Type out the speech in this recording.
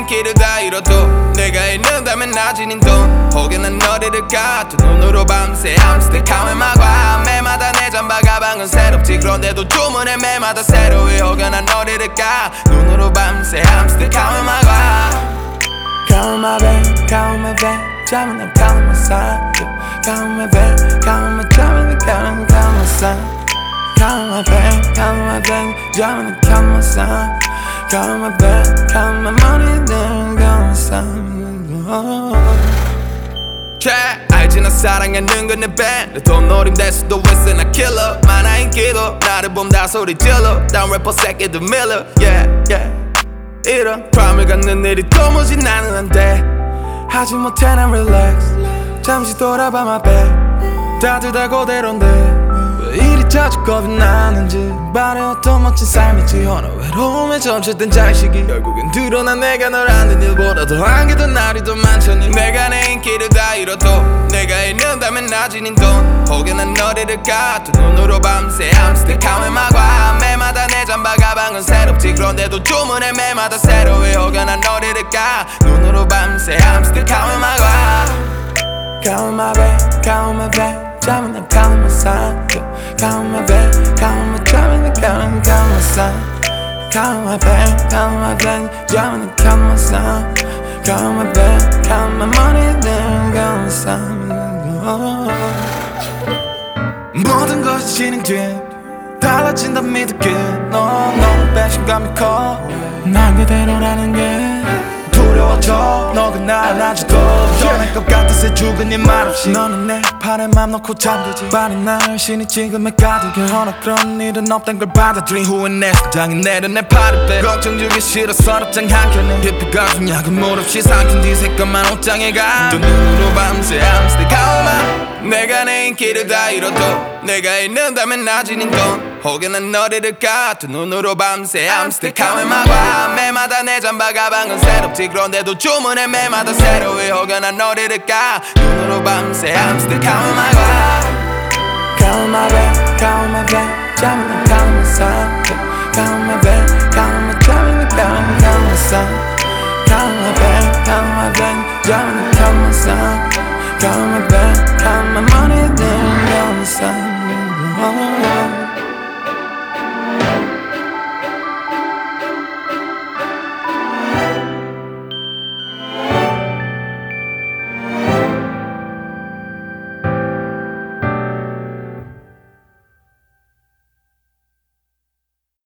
인기를 다 잃어도 내가 있는다면 나지는 돈 혹여 난 너를 잃을까 두 눈으로 밤새 I'm still counting my grind 매마다 내 잠바 가방은 새롭지 그런데도 주문해 매마다 새로워 혹여 난 너를 잃을까 눈으로 밤새 I'm still counting my grind Count my bank, count my bank 잠은 난 count my sign Count my bank, count my 잠은 난 count my sign Count my bank, count my bank 잠은 난 count my sign Count my bank, count my money then count my sign 알지 나 사랑하는 건 내 밴드 돈 노림될 수도 있어 나 킬러 많아 인기도 나를 봄 다 소리 질러 다운 래퍼 새끼들 밀러 yeah yeah 이런 크라임을 갖는 일이 도무지 나는 안돼 하지 못해 난 relax 잠시 돌아봐 my back 다들 다 그대로인데 왜 이리 자주 겁이 나는지 말해 어떤 멋진 삶이지 어느 외로움에 점쳐든 자식이 결국엔 드러난 내가 널 아는 일보다 더 안개던 날이 더 많잖니 내가 내 인기를 다 잃어도 내가 있는다면 나지는 돈 혹여 난 너를 잃을까 두 눈으로 밤새 I'm still counting my grind 매마다 내 잠바 가방은 새롭지 그런데도 주문해 매마다 새로워 혹여 난 너를 잃을까 눈으로 밤새 I'm still counting my grind Count my bank, count my bank 잠은 난 count my sign Count my bank, count my 잠은 난 count my sign Count my bank, count my bank 잠은 난 count my sign Count my bank, count my money then count my sign 모든 것이 진행돼 달라진다 믿을게 너무 배신감이 커 난 그대로라는 게 두려워져 너가 날 아직도 변할 것 같아서 죽은 네 말없이 너는 내 팔에 맘 놓고 잠들지 빠른 날 신이 지금에 가득해 허나 그런 일은 없단 걸 받아들인 후에 내 심장이 내려 내 팔을 빼 걱정 주기 싫어 서랍장 한켠에 깊이 가슴 약은 물 없이 삼킨 네 색깔만 옷장에 가 또 눈으로 밤새 I'm still calm 내가 내 인기를 다 잃어도 내가 있는다면 나지는 돈 혹여 난 너를 잃을까 두 눈으로 밤새 I'm still counting my grind 매마다 내 잠바 가방은 새롭지 그런데도 주문해 매마다 새로워 혹여 난 너를 잃을까 눈으로 밤새 I'm still counting my grind Count my bank, count my bank 잠은 난 count my sign Count my bank